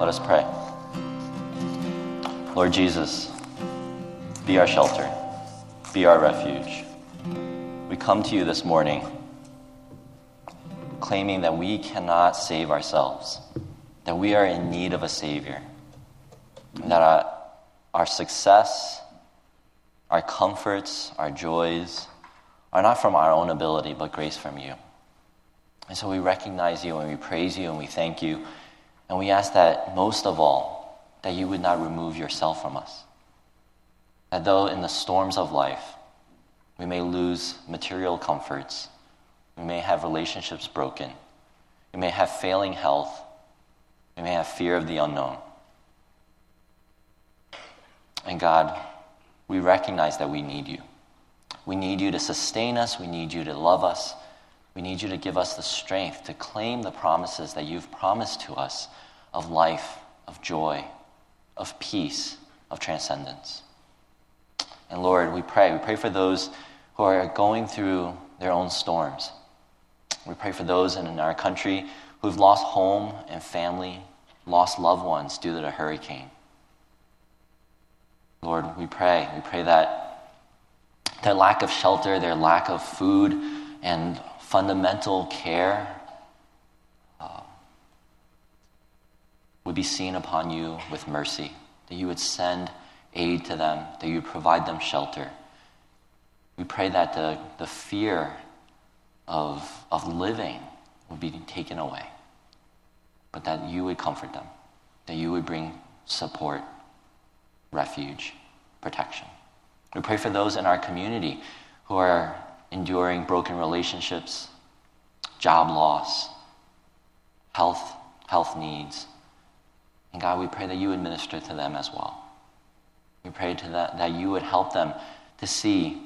Let us pray. Lord Jesus, be our shelter, be our refuge. We come to you this morning claiming that we cannot save ourselves, that we are in need of a Savior, that our success, our comforts, our joys are not from our own ability, but grace from you. And so we recognize you and we praise you and we thank you. And we ask that most of all, that you would not remove yourself from us. That though in the storms of life, we may lose material comforts, we may have relationships broken, we may have failing health, we may have fear of the unknown. And God, we recognize that we need you. We need you to sustain us, we need you to love us, we need you to give us the strength to claim the promises that you've promised to us of life, of joy, of peace, of transcendence. And Lord, we pray for those who are going through their own storms. We pray for those in our country who've lost home and family, lost loved ones due to the hurricane. Lord, we pray that their lack of shelter, their lack of food and fundamental care would be seen upon you with mercy, that you would send aid to them, that you would provide them shelter. We pray that the fear of living would be taken away, but that you would comfort them, that you would bring support, refuge, protection. We pray for those in our community who are enduring broken relationships, job loss, health needs. And God, we pray that you would minister to them as well. We pray that you would help them to see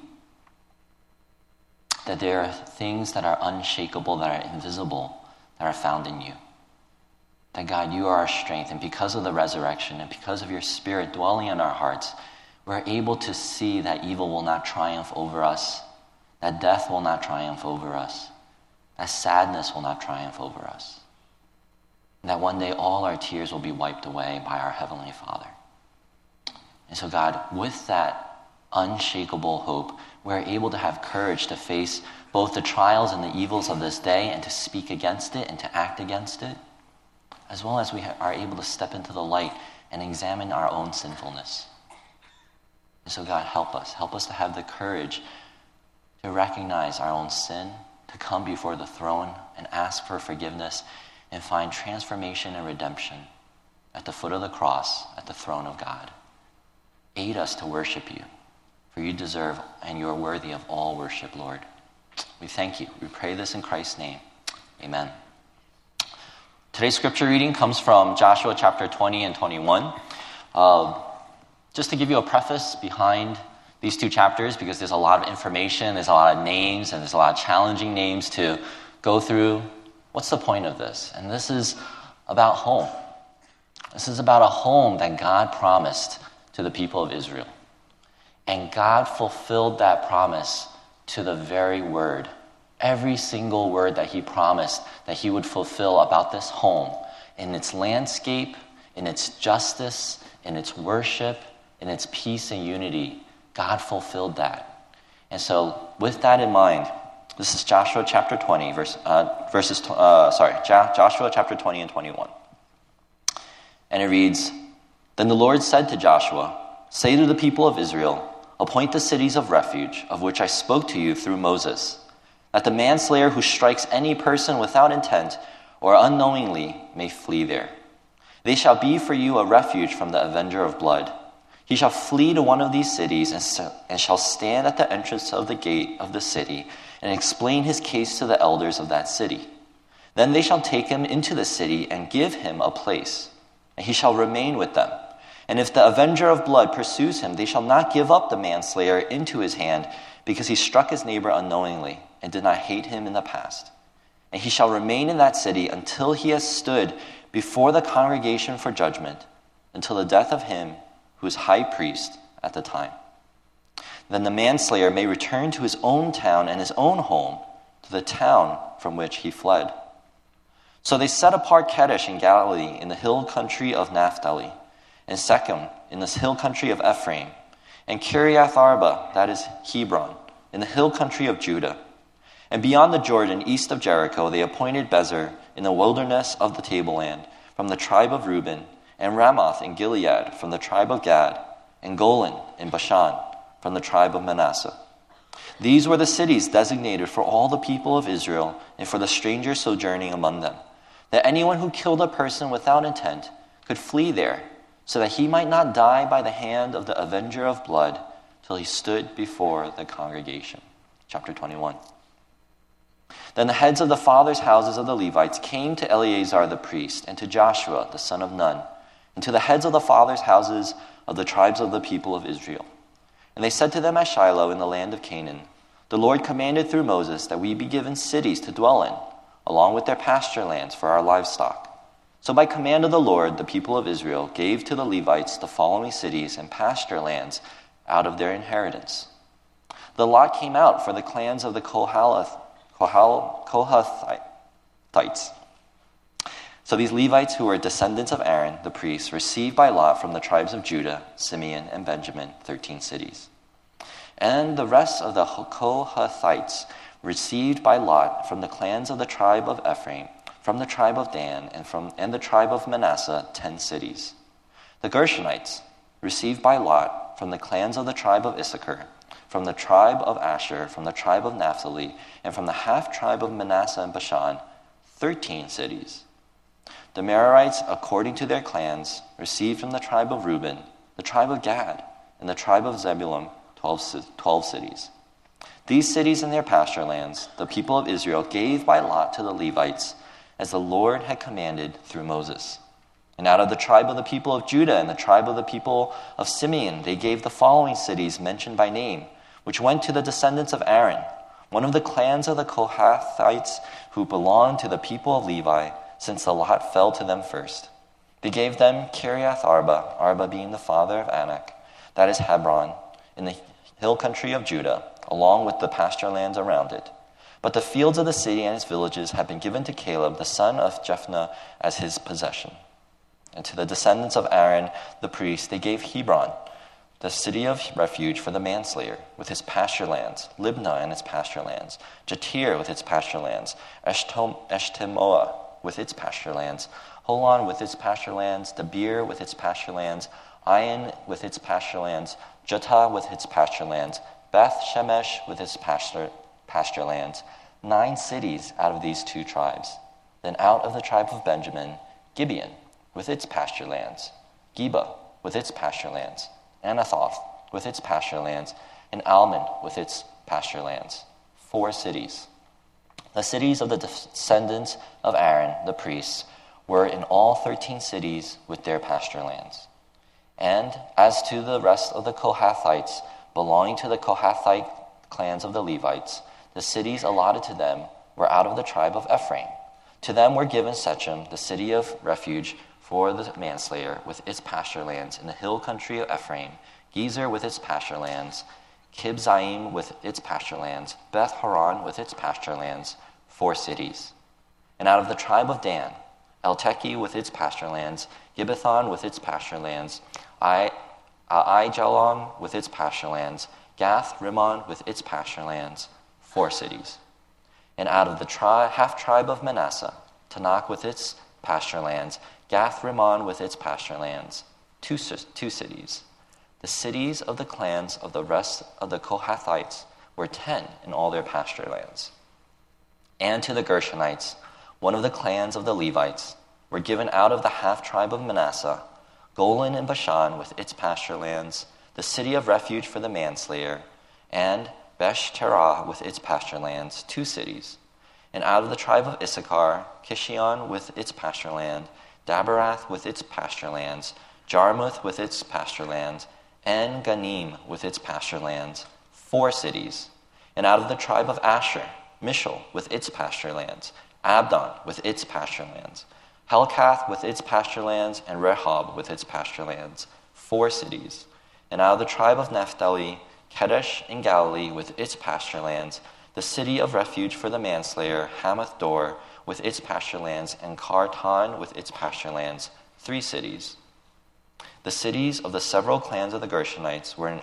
that there are things that are unshakable, that are invisible, that are found in you. That God, you are our strength, and because of the resurrection and because of your Spirit dwelling in our hearts, we're able to see that evil will not triumph over us, that death will not triumph over us, that sadness will not triumph over us, and that one day all our tears will be wiped away by our Heavenly Father. And so God, with that unshakable hope, we're able to have courage to face both the trials and the evils of this day and to speak against it and to act against it, as well as we are able to step into the light and examine our own sinfulness. And so God, help us to have the courage to recognize our own sin, to come before the throne and ask for forgiveness and find transformation and redemption at the foot of the cross, at the throne of God. Aid us to worship you, for you deserve and you are worthy of all worship, Lord. We thank you. We pray this in Christ's name. Amen. Today's scripture reading comes from Joshua chapter 20 and 21. Just to give you a preface behind these two chapters, because there's a lot of information, there's a lot of names, and there's a lot of challenging names to go through. What's the point of this? And this is about home. This is about a home that God promised to the people of Israel. And God fulfilled that promise to the very word. Every single word that he promised that he would fulfill about this home, in its landscape, in its justice, in its worship, in its peace and unity, God fulfilled that. And so with that in mind, this is Joshua chapter 20, Joshua chapter 20 and 21. And it reads, Then the Lord said to Joshua, Say to the people of Israel, Appoint the cities of refuge, of which I spoke to you through Moses, that the manslayer who strikes any person without intent or unknowingly may flee there. They shall be for you a refuge from the avenger of blood. He shall flee to one of these cities and shall stand at the entrance of the gate of the city and explain his case to the elders of that city. Then they shall take him into the city and give him a place, and he shall remain with them. And if the avenger of blood pursues him, they shall not give up the manslayer into his hand, because he struck his neighbor unknowingly and did not hate him in the past. And he shall remain in that city until he has stood before the congregation for judgment, until the death of him who is high priest at the time. Then the manslayer may return to his own town and his own home, to the town from which he fled. So they set apart Kadesh in Galilee in the hill country of Naphtali, and Shechem in the hill country of Ephraim, and Kiriath Arba, that is Hebron, in the hill country of Judah. And beyond the Jordan, east of Jericho, they appointed Bezer in the wilderness of the tableland, from the tribe of Reuben, and Ramoth in Gilead, from the tribe of Gad, and Golan in Bashan, from the tribe of Manasseh. These were the cities designated for all the people of Israel and for the strangers sojourning among them, that anyone who killed a person without intent could flee there, so that he might not die by the hand of the avenger of blood till he stood before the congregation. Chapter 21. Then the heads of the fathers' houses of the Levites came to Eleazar the priest and to Joshua the son of Nun, and to the heads of the fathers' houses of the tribes of the people of Israel. And they said to them at Shiloh in the land of Canaan, "The Lord commanded through Moses that we be given cities to dwell in, along with their pasture lands for our livestock." So by command of the Lord, the people of Israel gave to the Levites the following cities and pasture lands out of their inheritance. The lot came out for the clans of the Kohathites. So these Levites, who were descendants of Aaron, the priest, received by lot from the tribes of Judah, Simeon, and Benjamin 13 cities. And the rest of the Kohathites received by lot from the clans of the tribe of Ephraim, from the tribe of Dan, and the tribe of Manasseh 10 cities. The Gershonites received by lot from the clans of the tribe of Issachar, from the tribe of Asher, from the tribe of Naphtali, and from the half-tribe of Manasseh and Bashan, 13 cities. The Merarites, according to their clans, received from the tribe of Reuben, the tribe of Gad, and the tribe of Zebulun 12 cities. These cities and their pasture lands, the people of Israel gave by lot to the Levites, as the Lord had commanded through Moses. And out of the tribe of the people of Judah and the tribe of the people of Simeon, they gave the following cities mentioned by name, which went to the descendants of Aaron, one of the clans of the Kohathites who belonged to the people of Levi, since the lot fell to them first. They gave them Kiriath Arba, Arba being the father of Anak, that is Hebron, in the hill country of Judah, along with the pasture lands around it. But the fields of the city and its villages had been given to Caleb, the son of Jephunneh, as his possession. And to the descendants of Aaron, the priest, they gave Hebron, the city of refuge for the manslayer, with its pasture lands, Libnah and its pasture lands, Jatir with its pasture lands, Eshtemoa with its pasture lands, Holon with its pasture lands, Debir with its pasture lands, Ain with its pasture lands, Juttah with its pasture lands, Beth Shemesh with its pasture lands, 9 cities out of these 2 tribes. Then out of the tribe of Benjamin, Gibeon with its pasture lands, Geba with its pasture lands, Anathoth with its pasture lands, and Almon with its pasture lands, 4 cities. The cities of the descendants of Aaron, the priests, were in all 13 cities with their pasture lands. And as to the rest of the Kohathites belonging to the Kohathite clans of the Levites, the cities allotted to them were out of the tribe of Ephraim. To them were given Shechem, the city of refuge for the manslayer, with its pasture lands in the hill country of Ephraim, Gezer with its pasture lands, Kibzaim with its pasture lands, Beth Horon with its pasture lands, 4 cities. And out of the tribe of Dan, Elteke with its pasture lands, Gibbethon with its pasture lands, Aijalon with its pasture lands, Gath Rimmon with its pasture lands, 4 cities. And out of the half-tribe of Manasseh, Tanakh with its pasture lands, Gath Rimmon with its pasture lands, 2 cities. The cities of the clans of the rest of the Kohathites were 10 in all their pasture lands. And to the Gershonites, one of the clans of the Levites, were given out of the half-tribe of Manasseh, Golan in Bashan with its pasture lands, the city of refuge for the manslayer, and Besh-Terah with its pasture lands, 2 cities. And out of the tribe of Issachar, Kishion with its pasture land, Daberath with its pasture lands, Jarmuth with its pasture lands, and Ganim with its pasture lands, 4 cities. And out of the tribe of Asher, Mishal with its pasture lands, Abdon with its pasture lands, Helkath with its pasture lands, and Rehob with its pasture lands, 4 cities. And out of the tribe of Naphtali, Kedesh in Galilee with its pasture lands, the city of refuge for the manslayer, Hamath Dor, with its pasture lands, and Kartan with its pasture lands, 3 cities. The cities of the several clans of the Gershonites were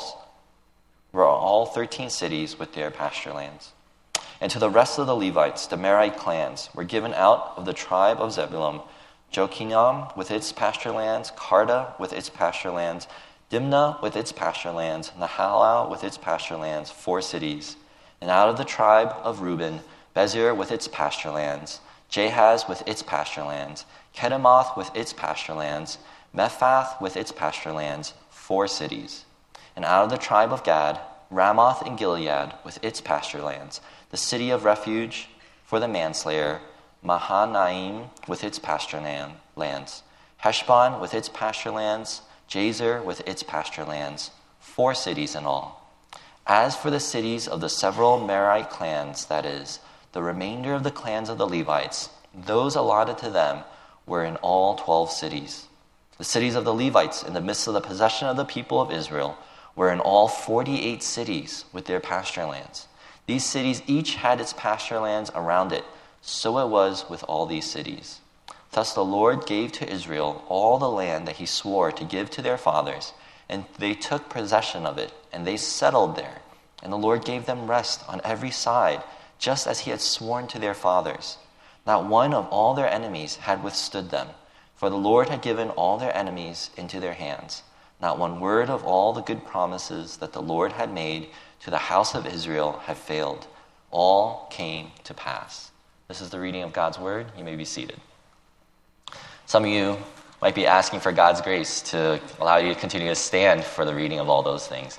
all 13 cities with their pasture lands. And to the rest of the Levites, the Merite clans, were given out of the tribe of Zebulun, Jokneam with its pasture lands, Karta with its pasture lands, Dimnah with its pasture lands, Nahalal with its pasture lands, 4 cities. And out of the tribe of Reuben, Bezer with its pasture lands, Jahaz with its pasture lands, Kedemoth with its pasture lands, Mephath with its pasture lands, 4 cities. And out of the tribe of Gad, Ramoth in Gilead with its pasture lands, the city of refuge for the manslayer, Mahanaim with its pasture lands, Heshbon with its pasture lands, Jazer with its pasture lands, 4 cities in all. As for the cities of the several Merite clans, that is, the remainder of the clans of the Levites, those allotted to them were in all 12 cities. The cities of the Levites in the midst of the possession of the people of Israel were in all 48 cities with their pasture lands. These cities each had its pasture lands around it. So it was with all these cities. Thus the Lord gave to Israel all the land that he swore to give to their fathers, and they took possession of it, and they settled there. And the Lord gave them rest on every side, just as he had sworn to their fathers. Not one of all their enemies had withstood them, for the Lord had given all their enemies into their hands. Not one word of all the good promises that the Lord had made to the house of Israel had failed. All came to pass. This is the reading of God's word. You may be seated. Some of you might be asking for God's grace to allow you to continue to stand for the reading of all those things.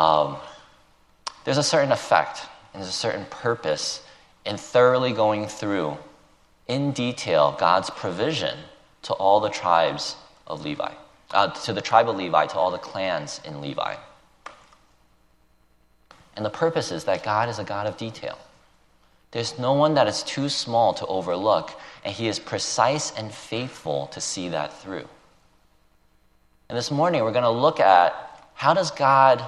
There's a certain effect and there's a certain purpose in thoroughly going through in detail God's provision to all the tribes of Levi, to the tribe of Levi, to all the clans in Levi. And the purpose is that God is a God of detail. There's no one that is too small to overlook, and he is precise and faithful to see that through. And this morning we're going to look at why does God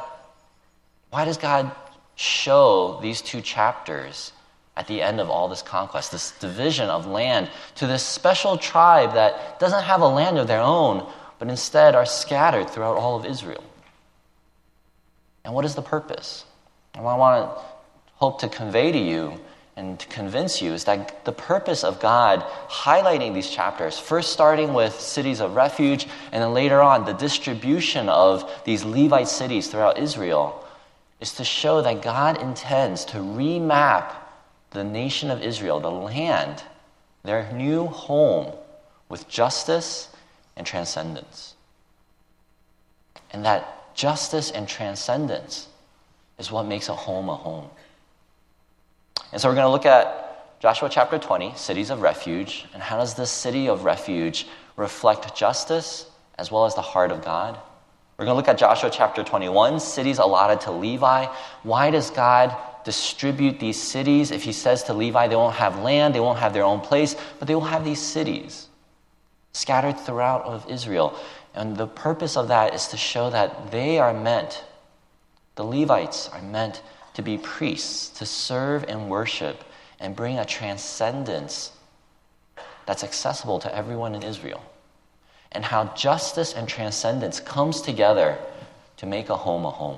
show these 2 chapters at the end of all this conquest, this division of land to this special tribe that doesn't have a land of their own, but instead are scattered throughout all of Israel. And what is the purpose? And what I hope to convey to you and to convince you is that the purpose of God highlighting these chapters, first starting with cities of refuge, and then later on the distribution of these Levite cities throughout Israel, is to show that God intends to remap the nation of Israel, the land, their new home, with justice and transcendence. And that justice and transcendence is what makes a home a home. And so we're going to look at Joshua chapter 20, cities of refuge, and how does this city of refuge reflect justice as well as the heart of God? We're going to look at Joshua chapter 21, cities allotted to Levi. Why does God distribute these cities? If he says to Levi they won't have land, they won't have their own place, but they will have these cities scattered throughout of Israel. And the purpose of that is to show that the Levites are meant to be priests, to serve and worship and bring a transcendence that's accessible to everyone in Israel. And how justice and transcendence comes together to make a home a home.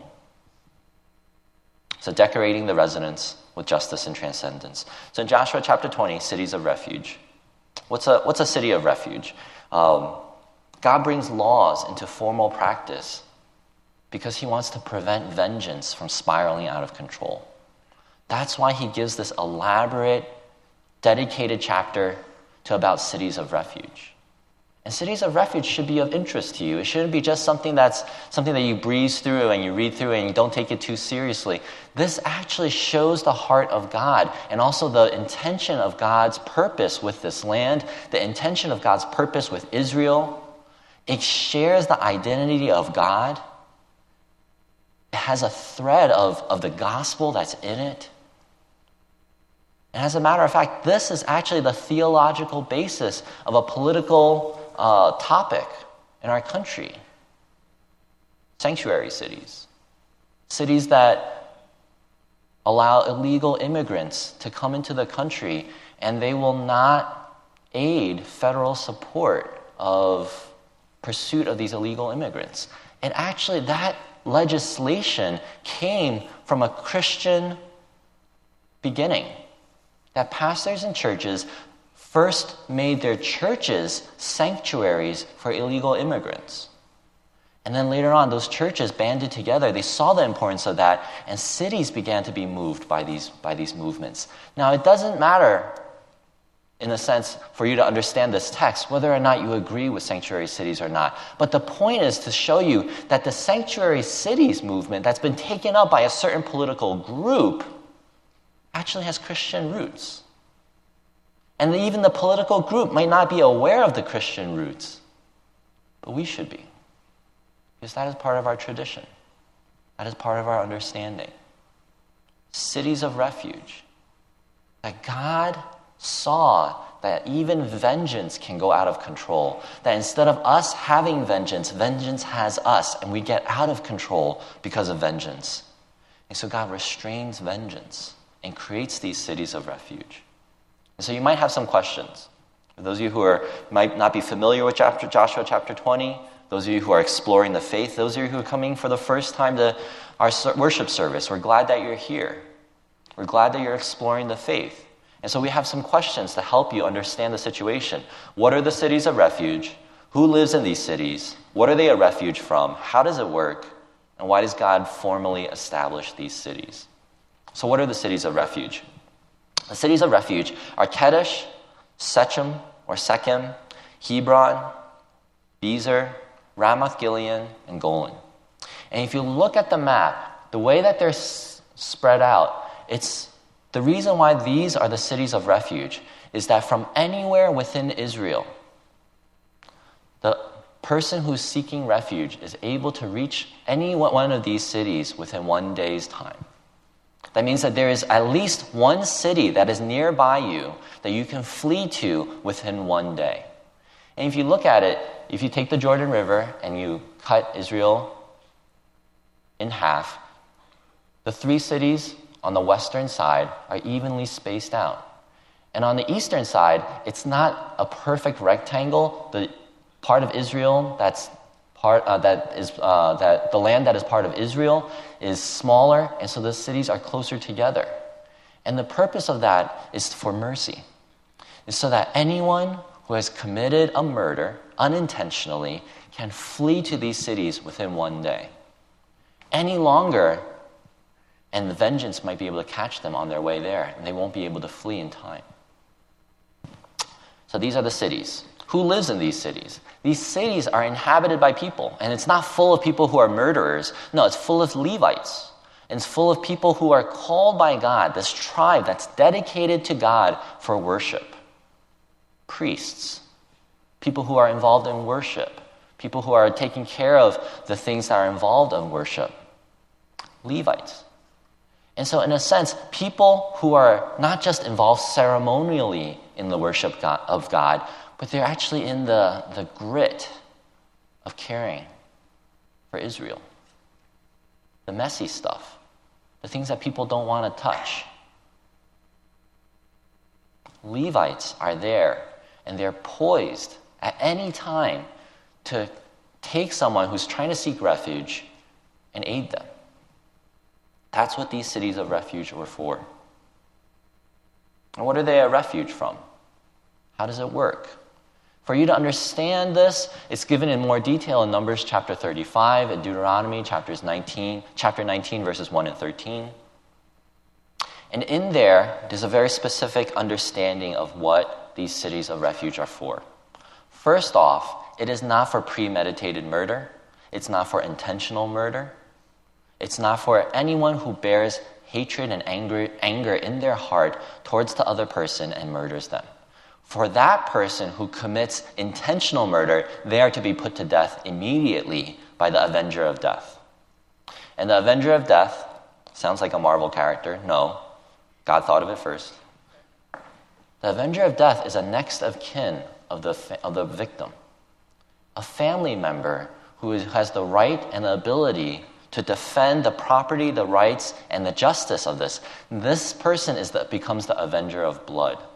So decorating the residence with justice and transcendence. So in Joshua chapter 20, cities of refuge. What's a city of refuge? God brings laws into formal practice because he wants to prevent vengeance from spiraling out of control. That's why he gives this elaborate, dedicated chapter to about cities of refuge. And cities of refuge should be of interest to you. It shouldn't be just something that you breeze through and you read through and you don't take it too seriously. This actually shows the heart of God and also the intention of God's purpose with this land, the intention of God's purpose with Israel. It shares the identity of God. It has a thread of the gospel that's in it. And as a matter of fact, this is actually the theological basis of a political topic in our country. Sanctuary cities. Cities that allow illegal immigrants to come into the country and they will not aid federal support of pursuit of these illegal immigrants. And actually, that legislation came from a Christian beginning. That pastors and churches first made their churches sanctuaries for illegal immigrants. And then later on, those churches banded together. They saw the importance of that, and cities began to be moved by these movements. Now, it doesn't matter, in a sense, for you to understand this text, whether or not you agree with sanctuary cities or not. But the point is to show you that the sanctuary cities movement that's been taken up by a certain political group actually has Christian roots. And even the political group might not be aware of the Christian roots, but we should be. Because that is part of our tradition. That is part of our understanding. Cities of refuge. That God saw that even vengeance can go out of control. That instead of us having vengeance, vengeance has us, and we get out of control because of vengeance. And so God restrains vengeance and creates these cities of refuge. And so you might have some questions. For those of you who might not be familiar with Joshua chapter 20, those of you who are exploring the faith, those of you who are coming for the first time to our worship service, we're glad that you're here. We're glad that you're exploring the faith. And so we have some questions to help you understand the situation. What are the cities of refuge? Who lives in these cities? What are they a refuge from? How does it work? And why does God formally establish these cities? So what are the cities of refuge? The cities of refuge are Kedesh, Shechem, Hebron, Bezer, Ramoth Gilead, and Golan. And if you look at the map, the way that they're spread out, it's the reason why these are the cities of refuge is that from anywhere within Israel, the person who's seeking refuge is able to reach any one of these cities within 1 day's time. That means that there is at least one city that is nearby you that you can flee to within 1 day. And if you look at it, if you take the Jordan River and you cut Israel in half, the 3 cities on the western side are evenly spaced out. And on the eastern side, it's not a perfect rectangle. The part of Israel that the land that is part of Israel is smaller, and so the cities are closer together. And the purpose of that is for mercy. It's so that anyone who has committed a murder unintentionally can flee to these cities within 1 day. Any longer, and the vengeance might be able to catch them on their way there, and they won't be able to flee in time. So these are the cities. Who lives in these cities? These cities are inhabited by people, and it's not full of people who are murderers. No, it's full of Levites. And it's full of people who are called by God, this tribe that's dedicated to God for worship. Priests, people who are involved in worship, people who are taking care of the things that are involved in worship. Levites. And so in a sense, people who are not just involved ceremonially in the worship of God, but they're actually in the grit of caring for Israel. The messy stuff. The things that people don't want to touch. Levites are there, and they're poised at any time to take someone who's trying to seek refuge and aid them. That's what these cities of refuge were for. And what are they a refuge from? How does it work? For you to understand this, it's given in more detail in Numbers chapter 35 and Deuteronomy chapter 19, verses 1 and 13. And in there's a very specific understanding of what these cities of refuge are for. First off, it is not for premeditated murder. It's not for intentional murder. It's not for anyone who bears hatred and anger in their heart towards the other person and murders them. For that person who commits intentional murder, they are to be put to death immediately by the Avenger of Death. And the Avenger of Death sounds like a Marvel character. No, God thought of it first. The Avenger of Death is a next of kin of the victim, a family member who has the right and the ability to defend the property, the rights, and the justice of this. This person becomes the Avenger of Blood.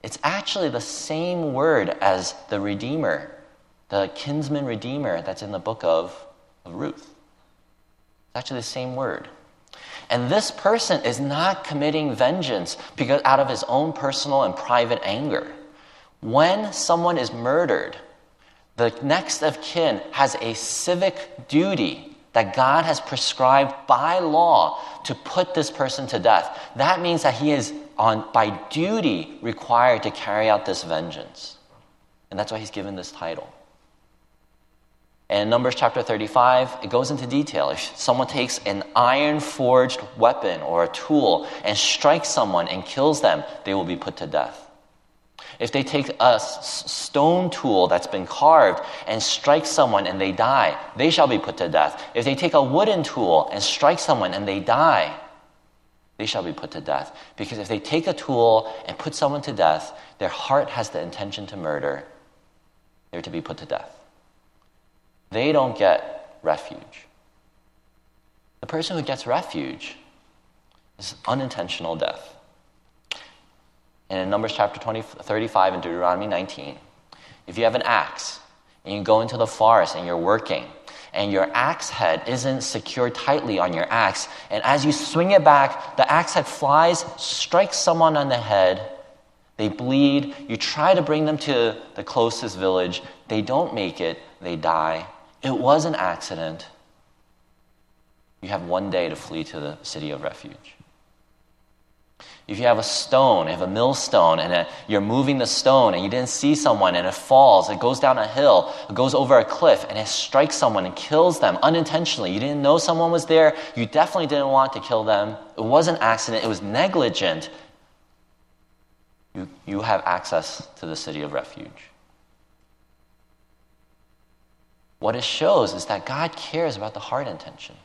It's actually the same word as the Redeemer, the kinsman Redeemer that's in the book of Ruth. It's actually the same word. And this person is not committing vengeance because out of his own personal and private anger. When someone is murdered, the next of kin has a civic duty that God has prescribed by law to put this person to death. That means that he is by duty required to carry out this vengeance. And that's why he's given this title. And in Numbers chapter 35, it goes into detail. If someone takes an iron-forged weapon or a tool and strikes someone and kills them, they will be put to death. If they take a stone tool that's been carved and strike someone and they die, they shall be put to death. If they take a wooden tool and strike someone and they die, they shall be put to death. Because if they take a tool and put someone to death, their heart has the intention to murder. They're to be put to death. They don't get refuge. The person who gets refuge is unintentional death. And in Numbers chapter 35 and Deuteronomy 19, if you have an axe and you go into the forest and you're working and your axe head isn't secured tightly on your axe, and as you swing it back, the axe head flies, strikes someone on the head, they bleed, you try to bring them to the closest village, they don't make it, they die. It was an accident. You have 1 day to flee to the city of refuge. If you have a stone, if a millstone, and you're moving the stone and you didn't see someone and it falls, it goes down a hill, it goes over a cliff, and it strikes someone and kills them unintentionally. You didn't know someone was there. You definitely didn't want to kill them. It was an accident. It was negligent. You have access to the city of refuge. What it shows is that God cares about the heart intention.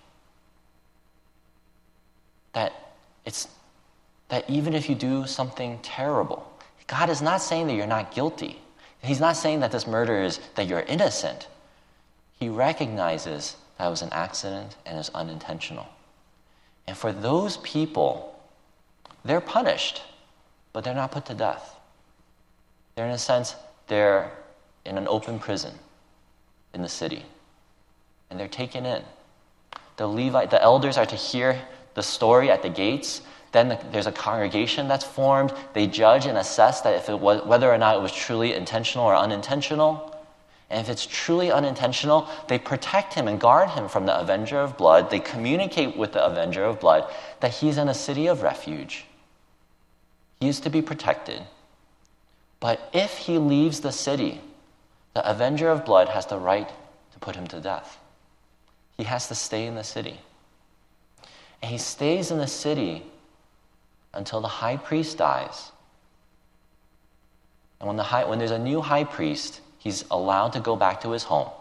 That even if you do something terrible, God is not saying that you're not guilty. He's not saying that this murder is that you're innocent. He recognizes that it was an accident and is unintentional. And for those people, they're punished, but they're not put to death. They're, in a sense, they're in an open prison in the city, and they're taken in. The elders are to hear the story at the gates. Then there's a congregation that's formed. They judge and assess that whether or not it was truly intentional or unintentional. And if it's truly unintentional, they protect him and guard him from the avenger of blood. They communicate with the avenger of blood that he's in a city of refuge. He is to be protected. But if he leaves the city, the avenger of blood has the right to put him to death. He has to stay in the city. And he stays in the city until the high priest dies. And when there's a new high priest, he's allowed to go back to his home.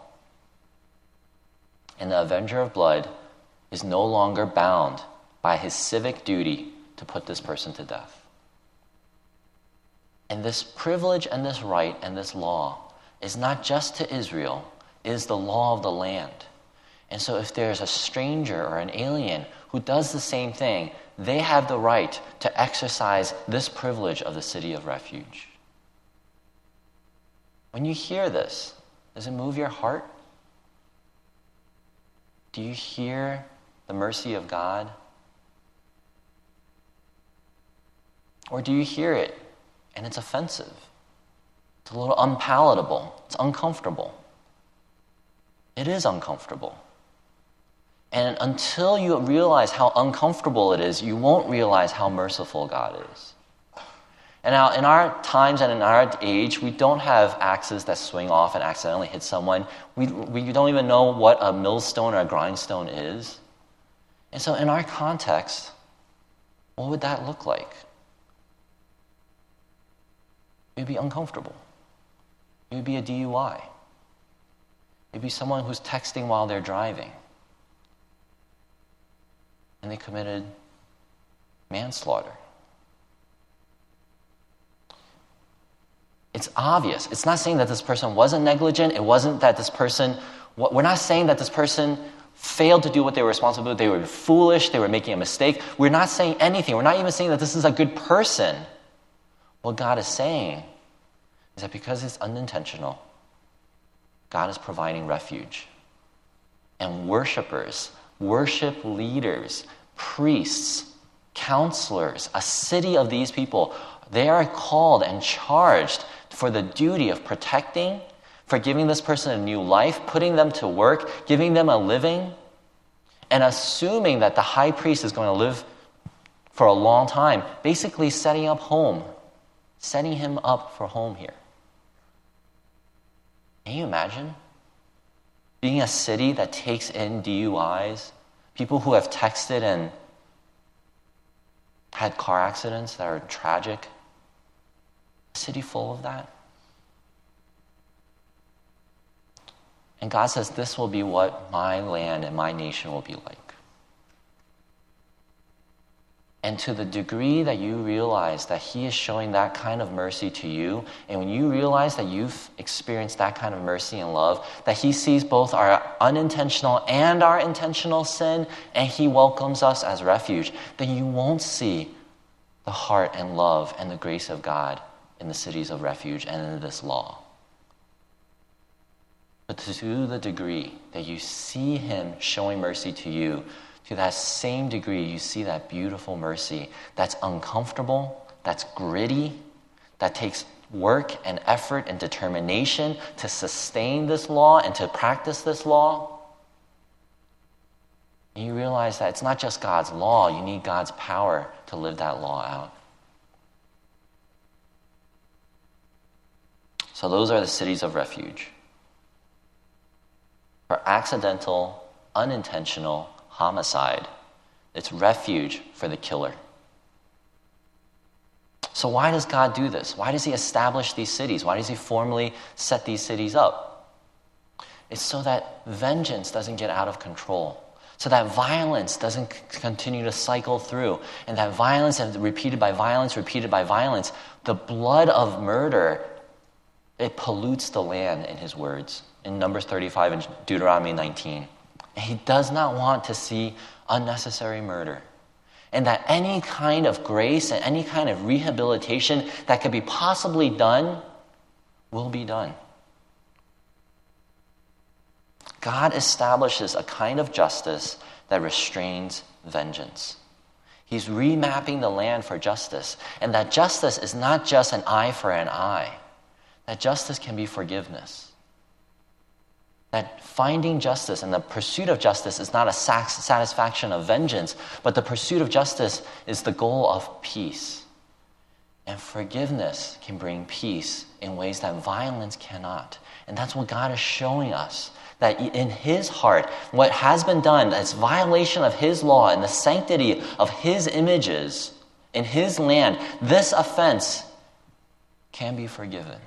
And the avenger of blood is no longer bound by his civic duty to put this person to death. And this privilege and this right and this law is not just to Israel, it is the law of the land. And so if there's a stranger or an alien who does the same thing, they have the right to exercise this privilege of the city of refuge. When you hear this, does it move your heart? Do you hear the mercy of God? Or do you hear it and it's offensive? It's a little unpalatable. It's uncomfortable. It is uncomfortable. And until you realize how uncomfortable it is, you won't realize how merciful God is. And now, in our times and in our age, we don't have axes that swing off and accidentally hit someone. We don't even know what a millstone or a grindstone is. And so in our context, what would that look like? It would be uncomfortable. It would be a DUI. It would be someone who's texting while they're driving. And they committed manslaughter. It's obvious. It's not saying that this person wasn't negligent. It wasn't that this person... We're not saying that this person failed to do what they were responsible for. They were foolish. They were making a mistake. We're not saying anything. We're not even saying that this is a good person. What God is saying is that because it's unintentional, God is providing refuge. And worshipers, worship leaders, priests, counselors, a city of these people, they are called and charged for the duty of protecting, for giving this person a new life, putting them to work, giving them a living, and assuming that the high priest is going to live for a long time, basically setting him up for home here. Can you imagine being a city that takes in DUIs, people who have texted and had car accidents that are tragic? A city full of that? And God says, this will be what my land and my nation will be like. And to the degree that you realize that He is showing that kind of mercy to you, and when you realize that you've experienced that kind of mercy and love, that He sees both our unintentional and our intentional sin, and He welcomes us as refuge, then you won't see the heart and love and the grace of God in the cities of refuge and in this law. But to the degree that you see Him showing mercy to you, to that same degree you see that beautiful mercy that's uncomfortable, that's gritty, that takes work and effort and determination to sustain this law and to practice this law. And you realize that it's not just God's law, you need God's power to live that law out. So those are the cities of refuge. For accidental, unintentional homicide, it's refuge for the killer. So why does God do this? Why does He establish these cities? Why does He formally set these cities up? It's so that vengeance doesn't get out of control, so that violence doesn't continue to cycle through, and that violence, and repeated by violence, the blood of murder, it pollutes the land, in His words, in Numbers 35 and Deuteronomy 19. And He does not want to see unnecessary murder. And that any kind of grace and any kind of rehabilitation that could be possibly done will be done. God establishes a kind of justice that restrains vengeance. He's remapping the land for justice. And that justice is not just an eye for an eye. That justice can be forgiveness. That finding justice and the pursuit of justice is not a satisfaction of vengeance, but the pursuit of justice is the goal of peace. And forgiveness can bring peace in ways that violence cannot. And that's what God is showing us. That in His heart, what has been done, that's violation of His law and the sanctity of His images in His land, this offense can be forgiven.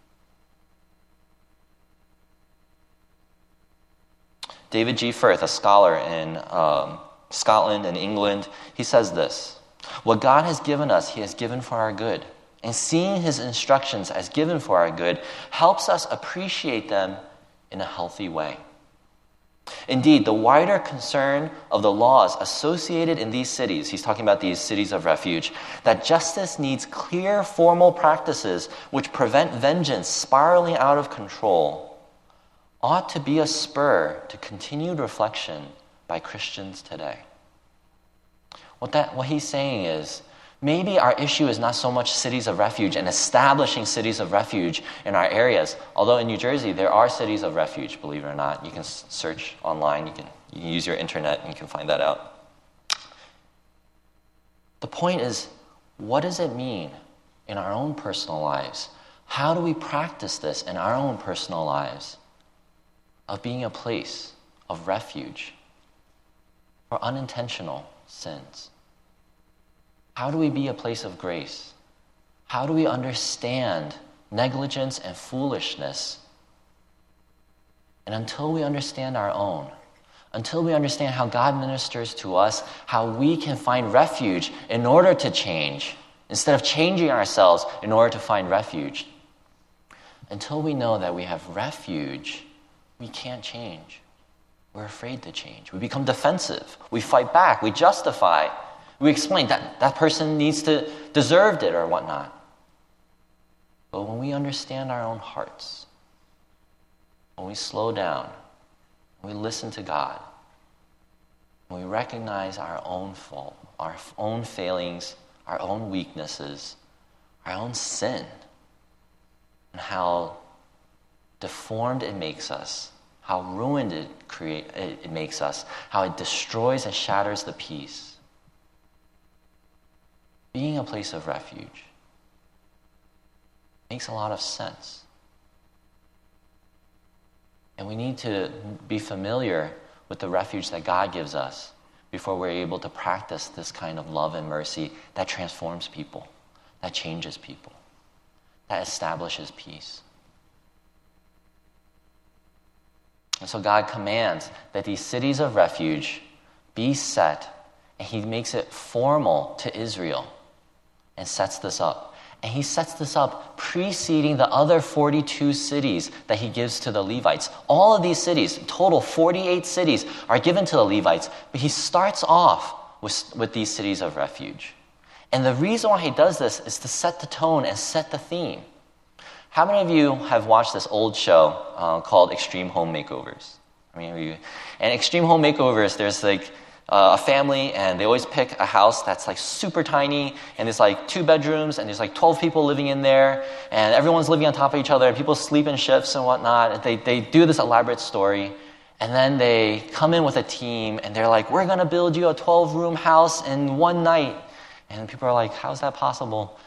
David G. Firth, a scholar in Scotland and England, he says this: what God has given us, He has given for our good. And seeing His instructions as given for our good helps us appreciate them in a healthy way. Indeed, the wider concern of the laws associated in these cities, he's talking about these cities of refuge, that justice needs clear formal practices which prevent vengeance spiraling out of control, ought to be a spur to continued reflection by Christians today. What he's saying is, maybe our issue is not so much cities of refuge and establishing cities of refuge in our areas, although in New Jersey there are cities of refuge, believe it or not. You can search online, you can use your internet and you can find that out. The point is, what does it mean in our own personal lives? How do we practice this in our own personal lives? Of being a place of refuge for unintentional sins. How do we be a place of grace? How do we understand negligence and foolishness? And until we understand our own, until we understand how God ministers to us, how we can find refuge in order to change, instead of changing ourselves in order to find refuge, until we know that we have refuge, we can't change. We're afraid to change. We become defensive. We fight back. We justify. We explain that person needs to deserved it or whatnot. But when we understand our own hearts, when we slow down, when we listen to God, when we recognize our own fault, our own failings, our own weaknesses, our own sin, and how deformed it makes us, how ruined it makes us, how it destroys and shatters the peace. Being a place of refuge makes a lot of sense. And we need to be familiar with the refuge that God gives us before we're able to practice this kind of love and mercy that transforms people, that changes people, that establishes peace. And so God commands that these cities of refuge be set, and he makes it formal to Israel and sets this up. And he sets this up preceding the other 42 cities that he gives to the Levites. All of these cities, total 48 cities, are given to the Levites, but he starts off with these cities of refuge. And the reason why he does this is to set the tone and set the theme. How many of you have watched this old show called Extreme Home Makeovers? I mean, and Extreme Home Makeovers, there's like a family, and they always pick a house that's like super tiny, and there's like 2 bedrooms, and there's like 12 people living in there, and everyone's living on top of each other, and people sleep in shifts and whatnot. And they do this elaborate story, and then they come in with a team, and they're like, we're going to build you a 12-room house in one night. And people are like, how's that possible?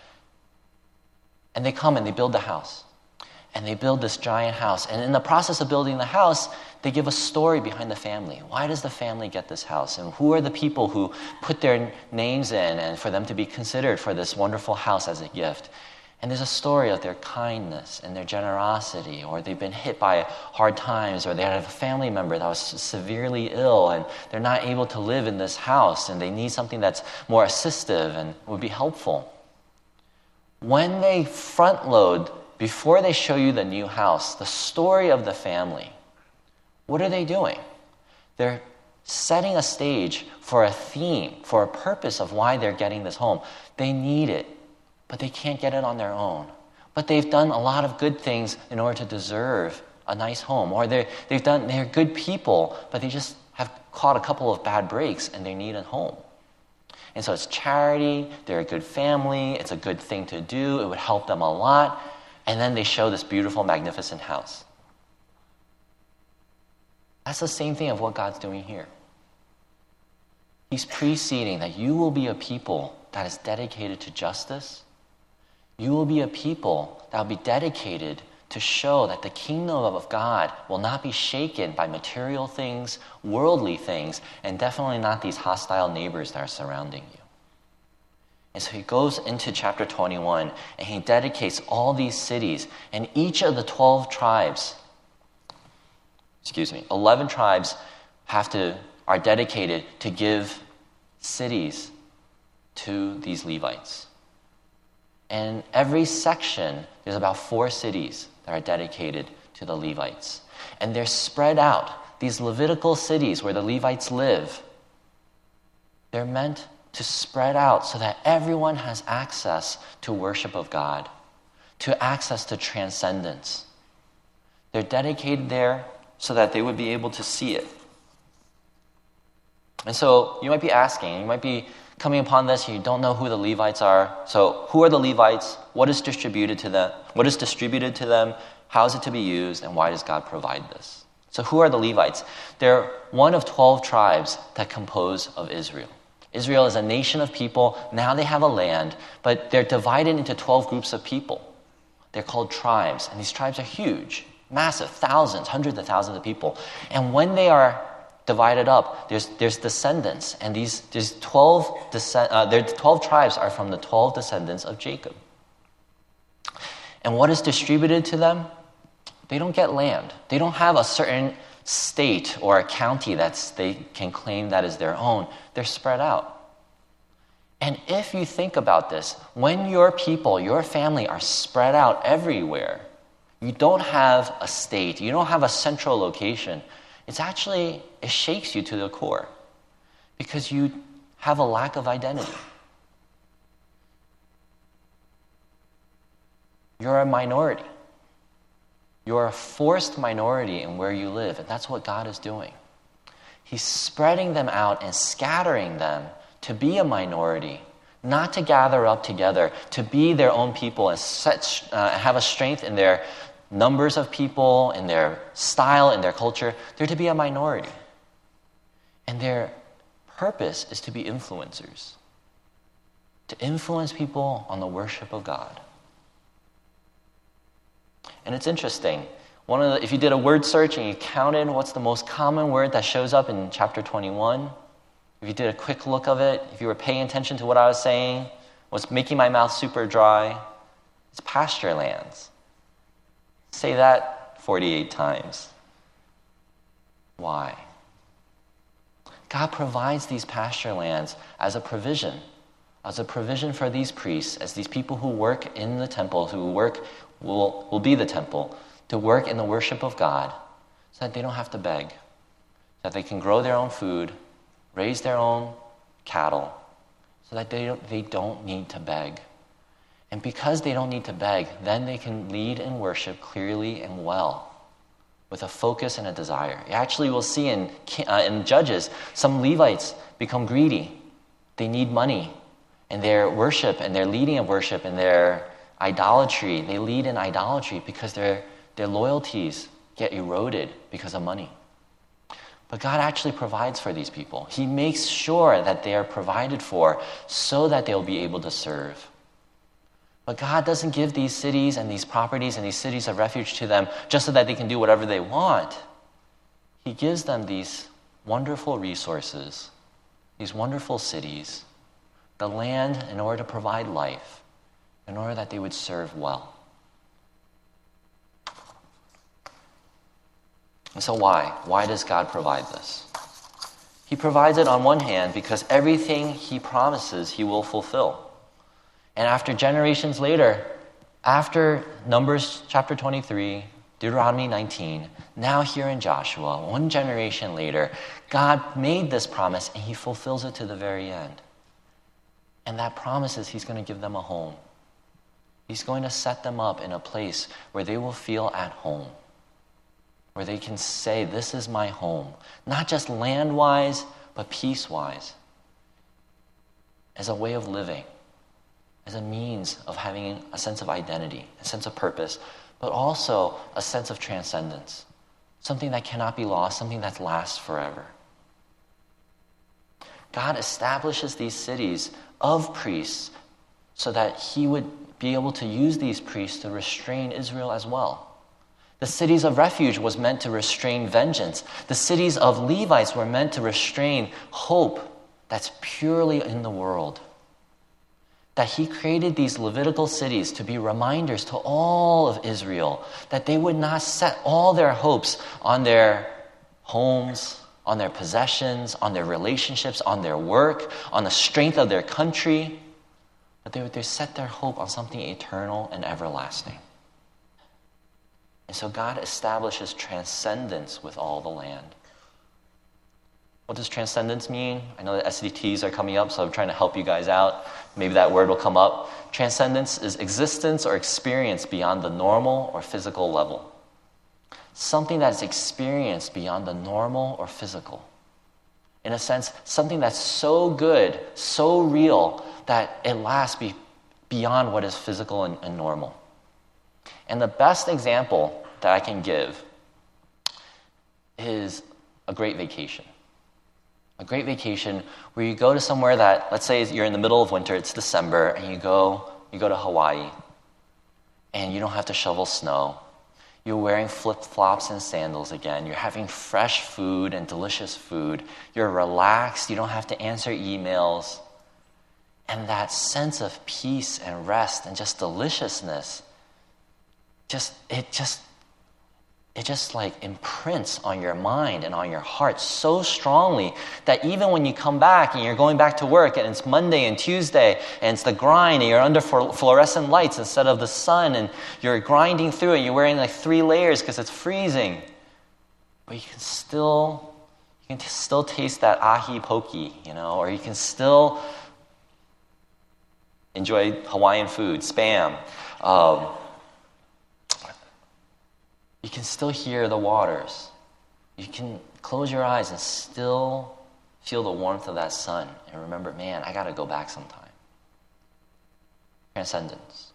And they come and they build the house. And they build this giant house. And in the process of building the house, they give a story behind the family. Why does the family get this house? And who are the people who put their names in and for them to be considered for this wonderful house as a gift? And there's a story of their kindness and their generosity, or they've been hit by hard times, or they have a family member that was severely ill and they're not able to live in this house and they need something that's more assistive and would be helpful. When they front load, before they show you the new house, the story of the family, what are they doing? They're setting a stage for a theme, for a purpose of why they're getting this home. They need it, but they can't get it on their own. But they've done a lot of good things in order to deserve a nice home. Or they're good people, but they just have caught a couple of bad breaks and they need a home. And so it's charity, they're a good family, it's a good thing to do, it would help them a lot. And then they show this beautiful, magnificent house. That's the same thing of what God's doing here. He's preceding that you will be a people that is dedicated to justice. You will be a people that will be dedicated to show that the kingdom of God will not be shaken by material things, worldly things, and definitely not these hostile neighbors that are surrounding you. And so he goes into chapter 21, and he dedicates all these cities, and each of the 11 tribes are dedicated to give cities to these Levites. And every section, there's about 4 cities that are dedicated to the Levites. And they're spread out. These Levitical cities where the Levites live, they're meant to spread out so that everyone has access to worship of God, to access to transcendence. They're dedicated there so that they would be able to see it. And so you might be asking, you might be coming upon this and you don't know who the Levites are. So who are the Levites? What is distributed to them? What is distributed to them? How is it to be used? And why does God provide this? So who are the Levites? They're one of 12 tribes that compose of Israel. Israel is a nation of people. Now they have a land, but they're divided into 12 groups of people. They're called tribes, and these tribes are huge, massive, thousands, hundreds of thousands of people. And when they are divided up, there's descendants, and there's 12 tribes are from the 12 descendants of Jacob. And what is distributed to them? They don't get land. They don't have a certain state or a county that they can claim that is their own. They're spread out. And if you think about this, when your people, your family are spread out everywhere, you don't have a state, you don't have a central location. It shakes you to the core because you have a lack of identity. You're a minority. You're a forced minority in where you live, and that's what God is doing. He's spreading them out and scattering them to be a minority, not to gather up together, to be their own people and have a strength in their numbers of people, in their style, in their culture. They're to be a minority. And their purpose is to be influencers, to influence people on the worship of God. And it's interesting. If you did a word search and you counted what's the most common word that shows up in chapter 21, if you did a quick look of it, if you were paying attention to what I was saying, what's making my mouth super dry, it's pasture lands. Say that 48 times. Why? God provides these pasture lands as a provision for these priests, as these people who work in the temple, will be the temple, to work in the worship of God, so that they don't have to beg, so that they can grow their own food, raise their own cattle, so that they don't need to beg. And because they don't need to beg, then they can lead and worship clearly and well, with a focus and a desire. You actually will see in Judges, some Levites become greedy. They need money. And their worship and their leading of worship and their idolatry, they lead in idolatry because their loyalties get eroded because of money. But God actually provides for these people. He makes sure that they are provided for so that they'll be able to serve. But God doesn't give these cities and these properties and these cities of refuge to them just so that they can do whatever they want. He gives them these wonderful resources, these wonderful cities, the land in order to provide life, in order that they would serve well. And so why? Why does God provide this? He provides it on one hand because everything he promises he will fulfill. And after generations later, after Numbers chapter 23, Deuteronomy 19, now here in Joshua, one generation later, God made this promise and he fulfills it to the very end. And that promise is he's going to give them a home. He's going to set them up in a place where they will feel at home, where they can say, this is my home, not just land-wise, but peace-wise, as a way of living, as a means of having a sense of identity, a sense of purpose, but also a sense of transcendence, something that cannot be lost, something that lasts forever. God establishes these cities of priests so that he would be able to use these priests to restrain Israel as well. The cities of refuge was meant to restrain vengeance. The cities of Levites were meant to restrain hope that's purely in the world. That he created these Levitical cities to be reminders to all of Israel that they would not set all their hopes on their homes, on their possessions, on their relationships, on their work, on the strength of their country, but they would set their hope on something eternal and everlasting. And so God establishes transcendence with all the land. What does transcendence mean? I know that SDTs are coming up, so I'm trying to help you guys out. Maybe that word will come up. Transcendence is existence or experience beyond the normal or physical level. Something that is experienced beyond the normal or physical. In a sense, something that's so good, so real, that it lasts beyond what is physical and normal. And the best example that I can give is a great vacation. A great vacation where you go to somewhere that, let's say you're in the middle of winter, it's December, and you go to Hawaii, and you don't have to shovel snow. You're wearing flip-flops and sandals again. You're having fresh food and delicious food. You're relaxed. You don't have to answer emails. And that sense of peace and rest and just deliciousness, it just like imprints on your mind and on your heart so strongly that even when you come back and you're going back to work and it's Monday and Tuesday and it's the grind and you're under fluorescent lights instead of the sun and you're grinding through it, you're wearing like 3 layers because it's freezing, but you can still taste that ahi poke, or you can still enjoy Hawaiian food, Spam. You can still hear the waters. You can close your eyes and still feel the warmth of that sun and remember, man, I got to go back sometime. Transcendence.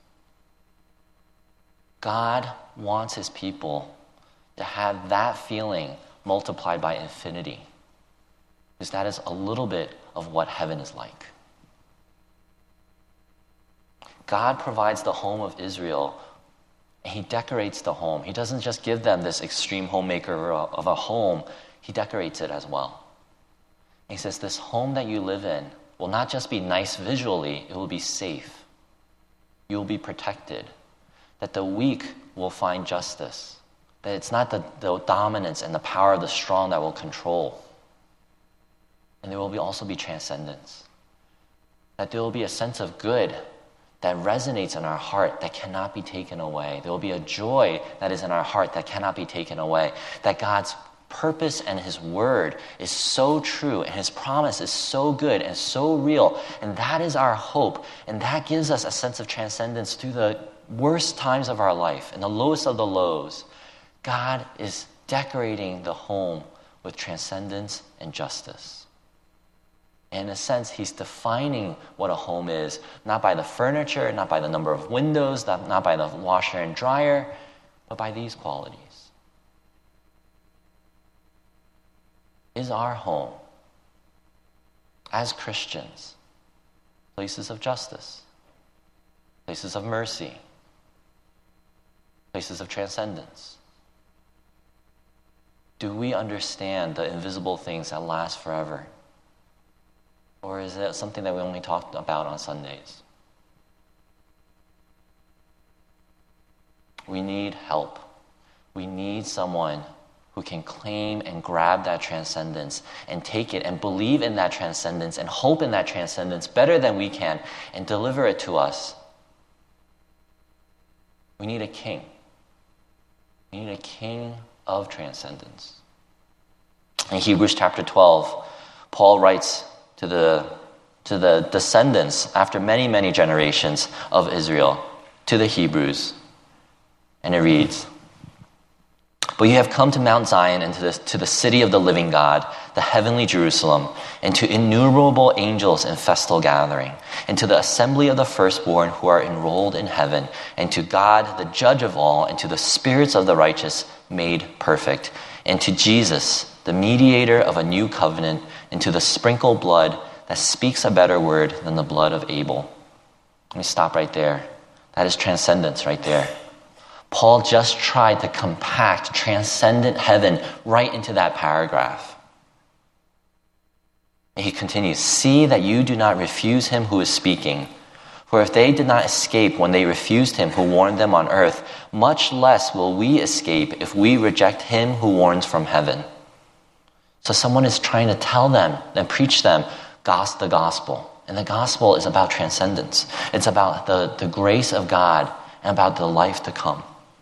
God wants his people to have that feeling multiplied by infinity, because that is a little bit of what heaven is like. God provides the home of Israel, and he decorates the home. He doesn't just give them this extreme homemaker of a home, he decorates it as well. And he says, this home that you live in will not just be nice visually, it will be safe. You will be protected. That the weak will find justice. That it's not the dominance and the power of the strong that will control. And there will also be transcendence. That there will be a sense of good that resonates in our heart that cannot be taken away. There will be a joy that is in our heart that cannot be taken away. That God's purpose and his word is so true and his promise is so good and so real, and that is our hope, and that gives us a sense of transcendence through the worst times of our life and the lowest of the lows. God is decorating the home with transcendence and justice. In a sense, he's defining what a home is, not by the furniture, not by the number of windows, not by the washer and dryer, but by these qualities. Is our home, as Christians, places of justice, places of mercy, places of transcendence? Do we understand the invisible things that last forever? Or is it something that we only talk about on Sundays? We need help. We need someone who can claim and grab that transcendence and take it and believe in that transcendence and hope in that transcendence better than we can and deliver it to us. We need a king. We need a king of transcendence. In Hebrews chapter 12, Paul writes to the descendants after many, many generations of Israel, to the Hebrews, and it reads, "But you have come to Mount Zion and to the city of the living God, the heavenly Jerusalem, and to innumerable angels in festal gathering, and to the assembly of the firstborn who are enrolled in heaven, and to God, the judge of all, and to the spirits of the righteous made perfect, and to Jesus, the mediator of a new covenant, and to the sprinkled blood that speaks a better word than the blood of Abel." Let me stop right there. That is transcendence right there. Paul just tried to compact transcendent heaven right into that paragraph. And he continues, "See that you do not refuse him who is speaking. For if they did not escape when they refused him who warned them on earth, much less will we escape if we reject him who warns from heaven." So someone is trying to tell them and preach them the gospel. And the gospel is about transcendence. It's about the grace of God and about the life to come.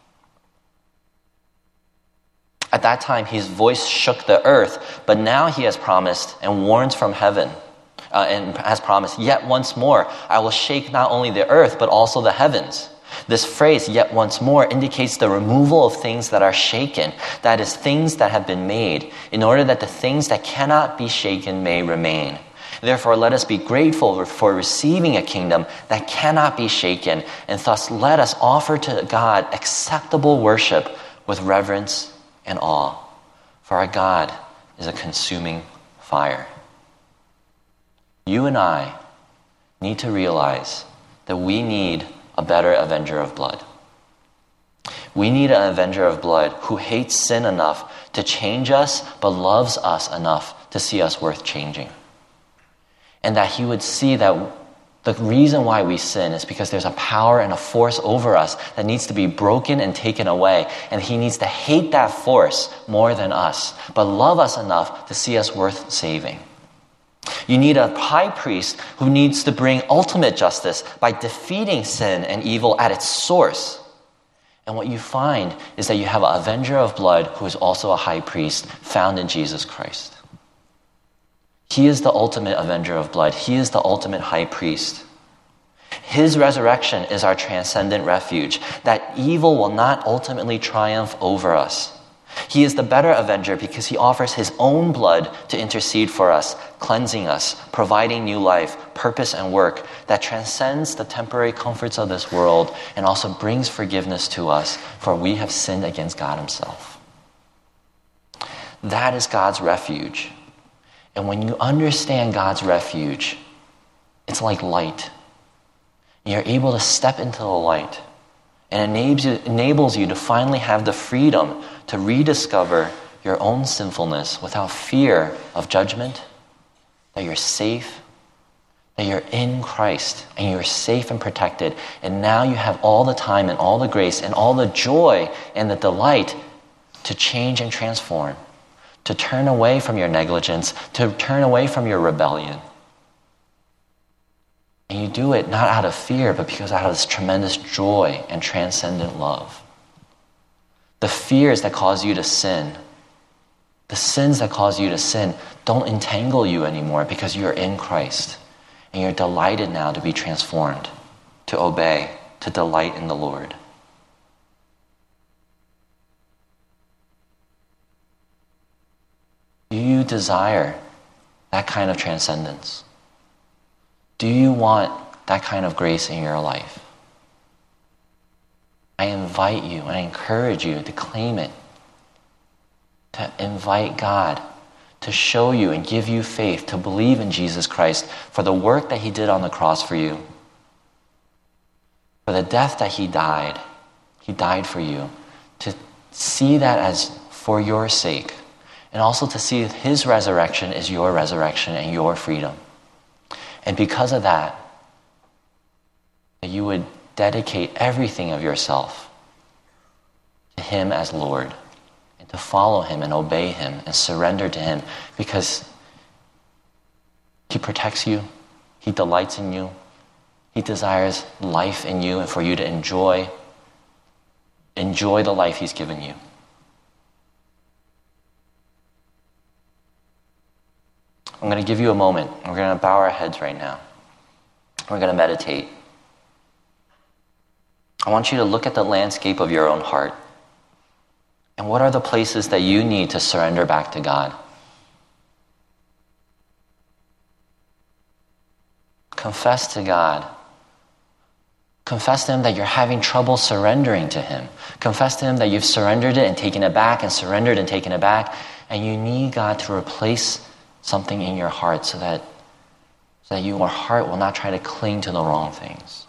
At that time, his voice shook the earth, but now he has promised and warns from heaven, and has promised, "Yet once more, I will shake not only the earth, but also the heavens." This phrase, "yet once more," indicates the removal of things that are shaken, that is, things that have been made, in order that the things that cannot be shaken may remain. Therefore, let us be grateful for receiving a kingdom that cannot be shaken, and thus let us offer to God acceptable worship with reverence and awe, for our God is a consuming fire. You and I need to realize that we need a better avenger of blood. We need an avenger of blood who hates sin enough to change us, but loves us enough to see us worth changing. And that he would see that the reason why we sin is because there's a power and a force over us that needs to be broken and taken away. And he needs to hate that force more than us, but love us enough to see us worth saving. You need a high priest who needs to bring ultimate justice by defeating sin and evil at its source. And what you find is that you have an avenger of blood who is also a high priest found in Jesus Christ. He is the ultimate avenger of blood. He is the ultimate high priest. His resurrection is our transcendent refuge, that evil will not ultimately triumph over us. He is the better avenger because he offers his own blood to intercede for us, cleansing us, providing new life, purpose, and work that transcends the temporary comforts of this world and also brings forgiveness to us, for we have sinned against God himself. That is God's refuge. And when you understand God's refuge, it's like light. You're able to step into the light, and enables you to finally have the freedom to rediscover your own sinfulness without fear of judgment, that you're safe, that you're in Christ, and you're safe and protected. And now you have all the time and all the grace and all the joy and the delight to change and transform, to turn away from your negligence, to turn away from your rebellion. And you do it not out of fear, but because out of this tremendous joy and transcendent love. The fears that cause you to sin, the sins that cause you to sin, don't entangle you anymore because you're in Christ. And you're delighted now to be transformed, to obey, to delight in the Lord. Do you desire that kind of transcendence? Do you want that kind of grace in your life? I invite you and I encourage you to claim it, to invite God to show you and give you faith, to believe in Jesus Christ for the work that he did on the cross for you, for the death that he died for you, to see that as for your sake, and also to see his resurrection is your resurrection and your freedom. And because of that, that you would dedicate everything of yourself to him as Lord, and to follow him and obey him and surrender to him, because he protects you, he delights in you, he desires life in you and for you to enjoy the life he's given you. I'm going to give you a moment. We're going to bow our heads right now. We're going to meditate. I want you to look at the landscape of your own heart. And what are the places that you need to surrender back to God? Confess to God. Confess to him that you're having trouble surrendering to him. Confess to him that you've surrendered it and taken it back, and surrendered and taken it back. And you need God to replace something in your heart so that your heart will not try to cling to the wrong things.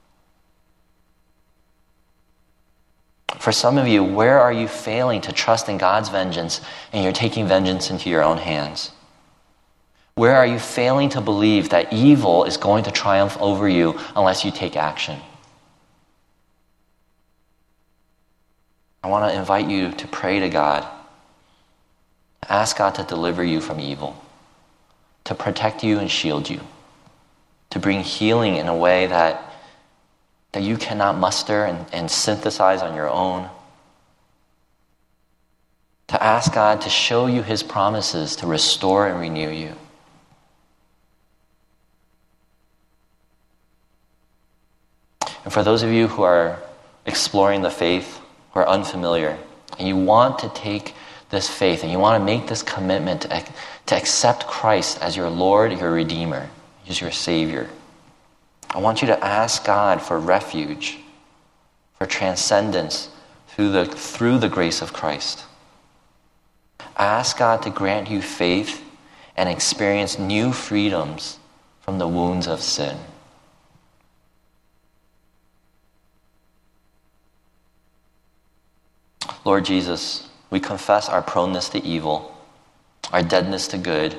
For some of you, where are you failing to trust in God's vengeance and you're taking vengeance into your own hands? Where are you failing to believe that evil is going to triumph over you unless you take action? I want to invite you to pray to God. Ask God to deliver you from evil, to protect you and shield you, to bring healing in a way that you cannot muster and synthesize on your own, to ask God to show you his promises to restore and renew you. And for those of you who are exploring the faith, who are unfamiliar, and you want to take this faith, and you want to make this commitment to accept Christ as your Lord, your Redeemer, as your Savior, I want you to ask God for refuge, for transcendence through the grace of Christ. Ask God to grant you faith and experience new freedoms from the wounds of sin. Lord Jesus, we confess our proneness to evil, our deadness to good,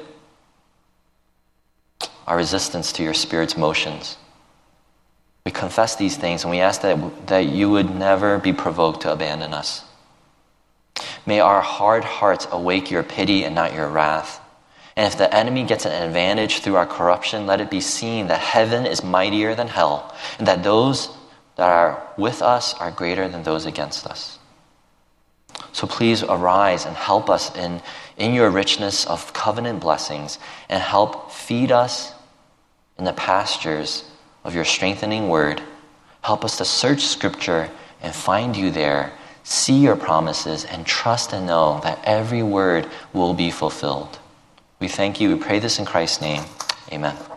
our resistance to your Spirit's motions. We confess these things, and we ask that you would never be provoked to abandon us. May our hard hearts awake your pity and not your wrath. And if the enemy gets an advantage through our corruption, let it be seen that heaven is mightier than hell, and that those that are with us are greater than those against us. So please arise and help us in your richness of covenant blessings, and help feed us in the pastures of your strengthening word. Help us to search Scripture and find you there, see your promises, and trust and know that every word will be fulfilled. We thank you. We pray this in Christ's name. Amen.